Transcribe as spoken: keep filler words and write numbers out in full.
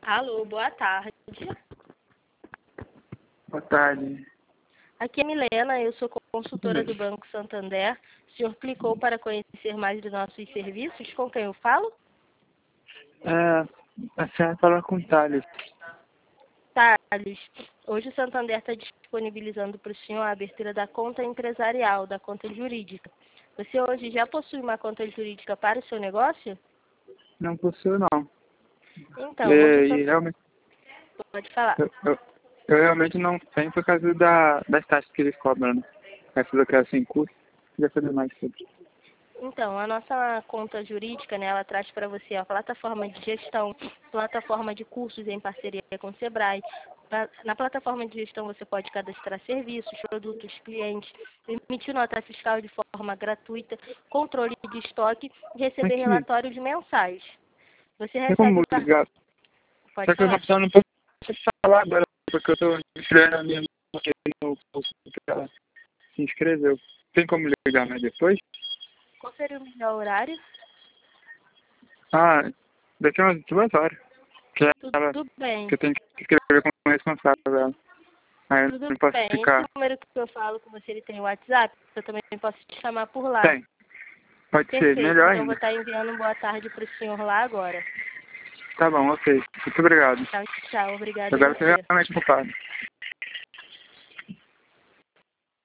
Alô, boa tarde. Boa tarde. Aqui é Milena, eu sou consultora do Banco Santander. O senhor clicou para conhecer mais de nossos serviços? Com quem eu falo? É, a senhora fala com o Thales. Thales, hoje o Santander está disponibilizando para o senhor a abertura da conta empresarial, da conta jurídica. Você hoje já possui uma conta jurídica para o seu negócio? Não possui, não. Então, E, hoje o e Santander... realmente, Pode falar. eu, eu, eu realmente não tenho por causa da, das taxas que eles cobram, né? Essas daquelas sem custo. Queria saber mais sobre. Então, a nossa conta jurídica, né, ela traz para você a plataforma de gestão, plataforma de cursos em parceria com o Sebrae. Na plataforma de gestão você pode cadastrar serviços, produtos, clientes, emitir nota fiscal de forma gratuita, controle de estoque e receber Aqui, relatórios mensais. Você tem recebe... como ligar? Pode Só que eu falar. só não posso falar agora, porque eu estou inscrevendo a minha aqui no curso que ela se inscreveu. Tem como ligar mais depois? Qual seria o melhor horário? Ah, daqui a umas duas horas. Que, ela, Tudo bem. que eu tenho que escrever com o responsável dela. Aí eu Tudo não posso bem. ficar. Esse número que eu falo com você, ele tem WhatsApp? Eu também posso te chamar por lá. Tem. Pode ser, Perfeito. melhor Então, eu vou ainda. estar enviando um boa tarde para o senhor lá agora. Tá bom, ok. Muito obrigado. Tchau, tchau. Obrigada a Agora você você. realmente ocupado.